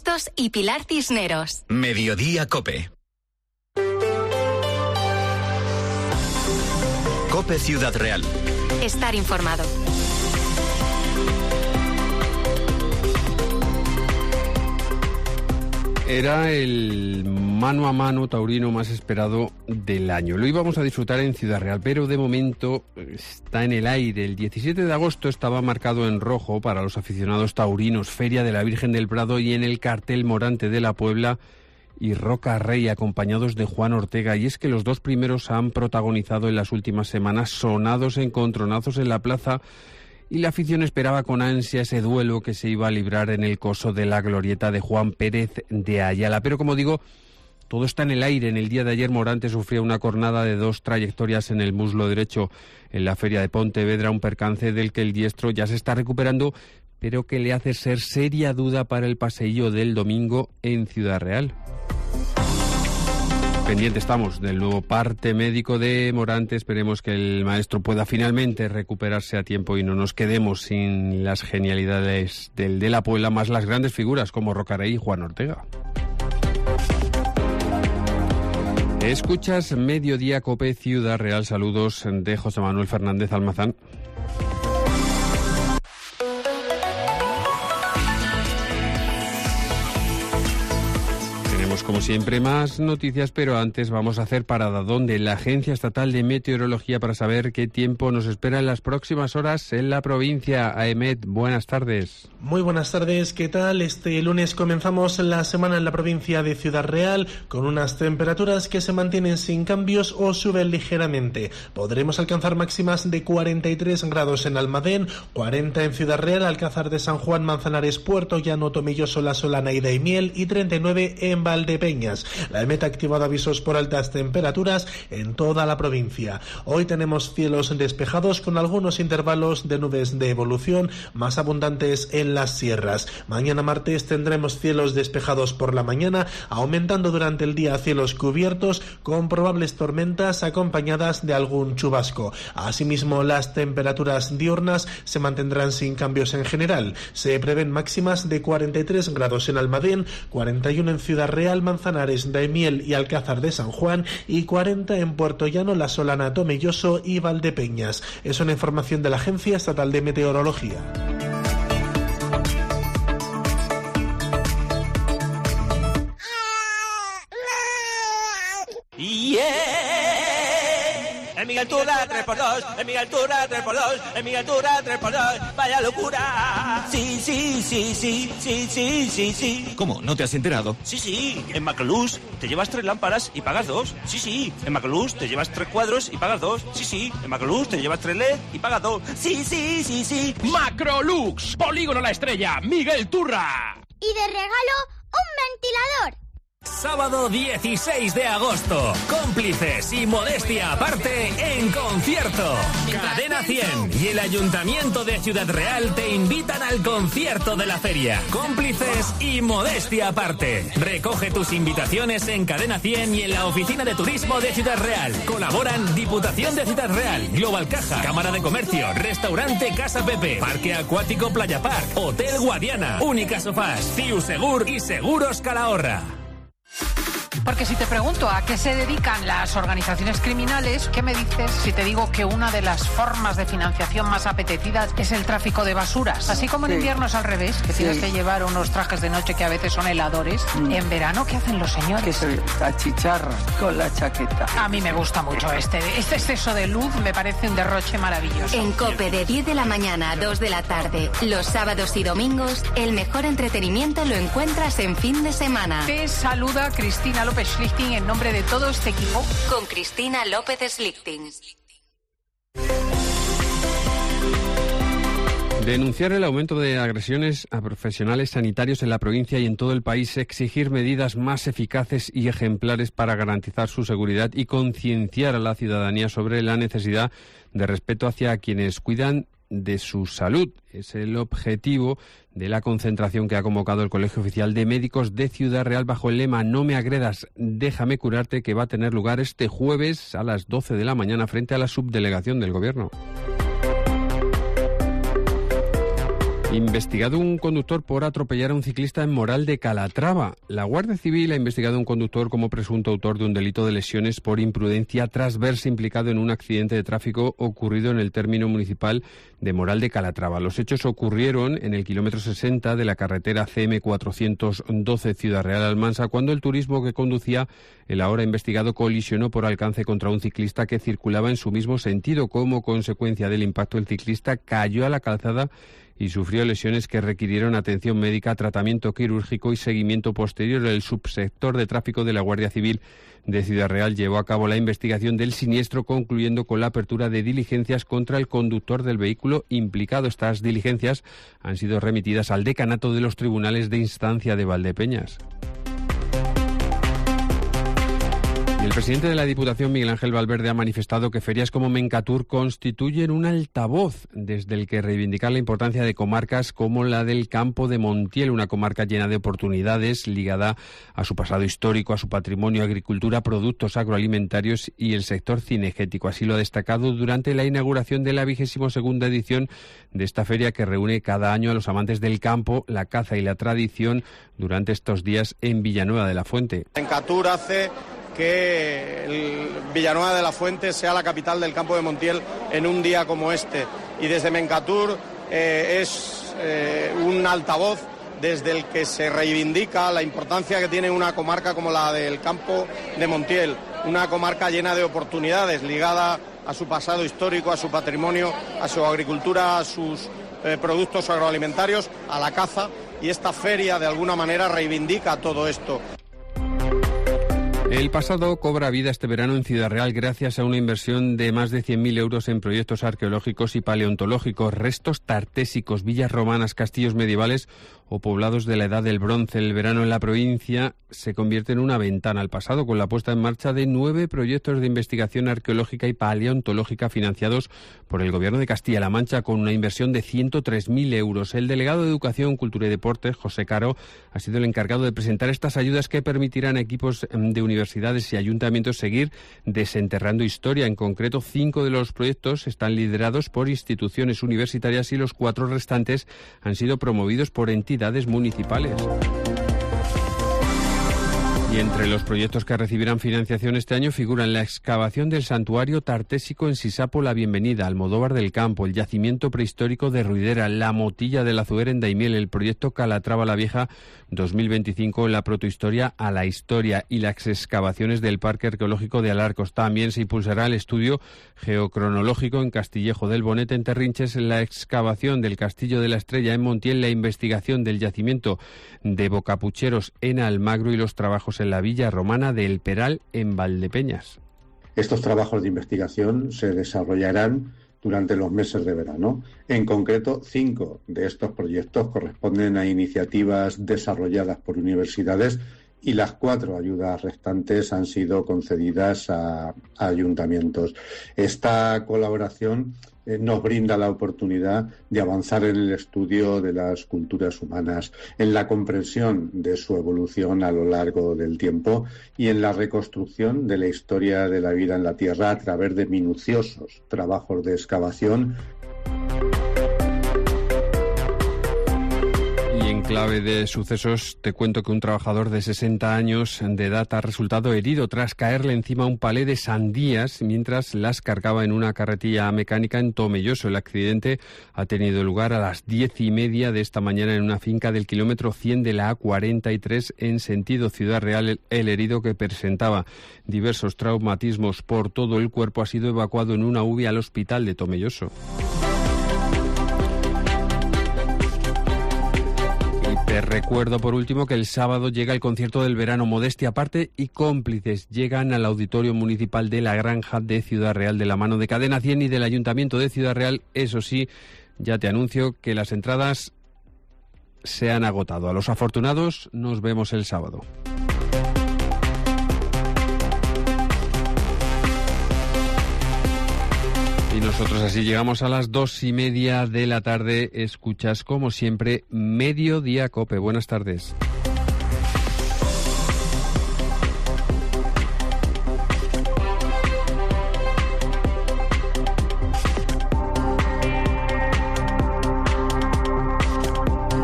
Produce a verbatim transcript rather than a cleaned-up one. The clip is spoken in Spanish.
Bustos y Pilar Cisneros. Mediodía COPE. COPE Ciudad Real. Estar informado. Era el mano a mano taurino más esperado del año. Lo íbamos a disfrutar en Ciudad Real, pero de momento está en el aire. El diecisiete de agosto estaba marcado en rojo para los aficionados taurinos, Feria de la Virgen del Prado, y en el cartel Morante de la Puebla y Roca Rey, acompañados de Juan Ortega. Y es que los dos primeros han protagonizado en las últimas semanas sonados encontronazos en la plaza, y la afición esperaba con ansia ese duelo que se iba a librar en el coso de la glorieta de Juan Pérez de Ayala. Pero como digo, todo está en el aire. En el día de ayer Morante sufrió una cornada de dos trayectorias en el muslo derecho en la feria de Pontevedra, un percance del que el diestro ya se está recuperando, pero que le hace ser seria duda para el paseillo del domingo en Ciudad Real. Pendiente estamos del nuevo parte médico de Morante. Esperemos que el maestro pueda finalmente recuperarse a tiempo y no nos quedemos sin las genialidades del de la Puebla, más las grandes figuras como Rocarey y Juan Ortega. Escuchas Mediodía COPE Ciudad Real. Saludos de José Manuel Fernández Almazán. Como siempre, más noticias, pero antes vamos a hacer parada donde la Agencia Estatal de Meteorología para saber qué tiempo nos espera en las próximas horas en la provincia. AEMET, buenas tardes. Muy buenas tardes, ¿qué tal? Este lunes comenzamos la semana en la provincia de Ciudad Real con unas temperaturas que se mantienen sin cambios o suben ligeramente. Podremos alcanzar máximas de cuarenta y tres grados en Almadén, cuarenta en Ciudad Real, Alcázar de San Juan, Manzanares, Puerto Llano, Tomelloso, La Solana y Daimiel, y treinta y nueve en Valdepeñas. La EMET ha activado avisos por altas temperaturas en toda la provincia. Hoy tenemos cielos despejados con algunos intervalos de nubes de evolución más abundantes en las sierras. Mañana martes tendremos cielos despejados por la mañana, aumentando durante el día cielos cubiertos con probables tormentas acompañadas de algún chubasco. Asimismo, las temperaturas diurnas se mantendrán sin cambios en general. Se prevén máximas de cuarenta y tres grados en Almadén, cuarenta y uno en Ciudad Real, Manzanares, Daimiel y Alcázar de San Juan, y cuarenta en Puerto Llano, La Solana, Tomelloso y Valdepeñas. Es una información de la Agencia Estatal de Meteorología. En mi altura tres por dos, en mi altura tres por dos, en mi altura tres por dos, vaya locura. Sí, sí, sí, sí, sí, sí, sí, sí. ¿Cómo? ¿No te has enterado? Sí, sí, en Macrolux te llevas tres lámparas y pagas dos. Sí, sí, en Macrolux te llevas tres cuadros y pagas dos. Sí, sí, en Macrolux te llevas tres L E D y pagas dos. Sí, sí, sí, sí. Macrolux, Polígono La Estrella, Miguel Turra. Y de regalo, un ventilador. Sábado dieciséis de agosto, Cómplices y Modestia Aparte en concierto. Cadena cien y el Ayuntamiento de Ciudad Real te invitan al concierto de la feria. Cómplices y Modestia Aparte. Recoge tus invitaciones en Cadena cien y en la Oficina de Turismo de Ciudad Real. Colaboran Diputación de Ciudad Real, Global Caja, Cámara de Comercio, Restaurante Casa Pepe, Parque Acuático Playa Park, Hotel Guadiana, Única Sofás, Ciu Segur y Seguros Calahorra. Porque si te pregunto a qué se dedican las organizaciones criminales, ¿qué me dices si te digo que una de las formas de financiación más apetecidas es el tráfico de basuras? Así como en sí. invierno es al revés, que sí. tienes que llevar unos trajes de noche que a veces son heladores. Mm. En verano, ¿qué hacen los señores? Que se achicharran con la chaqueta. A mí me gusta mucho este. Este exceso de luz me parece un derroche maravilloso. En COPE de diez de la mañana a dos de la tarde, los sábados y domingos, el mejor entretenimiento lo encuentras en fin de semana. Te saluda Cristina López Schlichting en nombre de todo este equipo. Con Cristina López Schlichting. Denunciar el aumento de agresiones a profesionales sanitarios en la provincia y en todo el país, exigir medidas más eficaces y ejemplares para garantizar su seguridad y concienciar a la ciudadanía sobre la necesidad de respeto hacia quienes cuidan de su salud. Es el objetivo de la concentración que ha convocado el Colegio Oficial de Médicos de Ciudad Real bajo el lema "No me agredas, déjame curarte", que va a tener lugar este jueves a las doce de la mañana frente a la subdelegación del Gobierno. Investigado un conductor por atropellar a un ciclista en Moral de Calatrava. La Guardia Civil ha investigado a un conductor como presunto autor de un delito de lesiones por imprudencia tras verse implicado en un accidente de tráfico ocurrido en el término municipal de Moral de Calatrava. Los hechos ocurrieron en el kilómetro sesenta de la carretera C M cuatrocientos doce Ciudad Real Almansa, cuando el turismo que conducía el ahora investigado colisionó por alcance contra un ciclista que circulaba en su mismo sentido. Como consecuencia del impacto, el ciclista cayó a la calzada y sufrió lesiones que requirieron atención médica, tratamiento quirúrgico y seguimiento posterior. El subsector de tráfico de la Guardia Civil de Ciudad Real llevó a cabo la investigación del siniestro, concluyendo con la apertura de diligencias contra el conductor del vehículo implicado. Estas diligencias han sido remitidas al decanato de los tribunales de instancia de Valdepeñas. El presidente de la Diputación, Miguel Ángel Valverde, ha manifestado que ferias como Mencatur constituyen un altavoz desde el que reivindicar la importancia de comarcas como la del Campo de Montiel, una comarca llena de oportunidades, ligada a su pasado histórico, a su patrimonio, agricultura, productos agroalimentarios y el sector cinegético. Así lo ha destacado durante la inauguración de la vigésimo segunda edición de esta feria, que reúne cada año a los amantes del campo, la caza y la tradición durante estos días en Villanueva de la Fuente. Mencatur hace que el Villanueva de la Fuente sea la capital del Campo de Montiel en un día como este. Y desde Mencatur eh, es eh, un altavoz desde el que se reivindica la importancia que tiene una comarca como la del Campo de Montiel, una comarca llena de oportunidades, ligada a su pasado histórico, a su patrimonio, a su agricultura, a sus eh, productos agroalimentarios, a la caza, y esta feria de alguna manera reivindica todo esto. El pasado cobra vida este verano en Ciudad Real gracias a una inversión de más de cien mil euros en proyectos arqueológicos y paleontológicos, restos tartésicos, villas romanas, castillos medievales o poblados de la Edad del Bronce. El verano en la provincia se convierte en una ventana al pasado, con la puesta en marcha de nueve proyectos de investigación arqueológica y paleontológica financiados por el Gobierno de Castilla-La Mancha, con una inversión de ciento tres mil euros. El delegado de Educación, Cultura y Deportes, José Caro, ha sido el encargado de presentar estas ayudas que permitirán a equipos de universidades y ayuntamientos seguir desenterrando historia. En concreto, cinco de los proyectos están liderados por instituciones universitarias y los cuatro restantes han sido promovidos por entidades municipales. Y entre los proyectos que recibirán financiación este año figuran la excavación del santuario tartésico en Sisapo La Bienvenida, Almodóvar del Campo, el yacimiento prehistórico de Ruidera, la Motilla del Azuer en Daimiel, el proyecto Calatrava la Vieja dos mil veinticinco, la protohistoria a la historia, y las excavaciones del Parque Arqueológico de Alarcos. También se impulsará el estudio geocronológico en Castillejo del Bonete, en Terrinches, la excavación del Castillo de la Estrella en Montiel, la investigación del yacimiento de Bocapucheros en Almagro y los trabajos en la Villa Romana de El Peral en Valdepeñas. Estos trabajos de investigación se desarrollarán durante los meses de verano. En concreto, cinco de estos proyectos corresponden a iniciativas desarrolladas por universidades y las cuatro ayudas restantes han sido concedidas a, a ayuntamientos. Esta colaboración eh, nos brinda la oportunidad de avanzar en el estudio de las culturas humanas, en la comprensión de su evolución a lo largo del tiempo y en la reconstrucción de la historia de la vida en la Tierra a través de minuciosos trabajos de excavación. En clave de sucesos, te cuento que un trabajador de sesenta años de edad ha resultado herido tras caerle encima un palé de sandías mientras las cargaba en una carretilla mecánica en Tomelloso. El accidente ha tenido lugar a las diez y media de esta mañana en una finca del kilómetro cien de la A cuarenta y tres en sentido Ciudad Real. El, el herido, que presentaba diversos traumatismos por todo el cuerpo, ha sido evacuado en una U B I al hospital de Tomelloso. Te recuerdo por último que el sábado llega el concierto del verano. Modestia Aparte y Cómplices llegan al Auditorio Municipal de La Granja de Ciudad Real de la mano de Cadena cien y del Ayuntamiento de Ciudad Real. Eso sí, ya te anuncio que las entradas se han agotado. A los afortunados nos vemos el sábado. Y nosotros así llegamos a las dos y media de la tarde. Escuchas, como siempre, Mediodía Cope. Buenas tardes.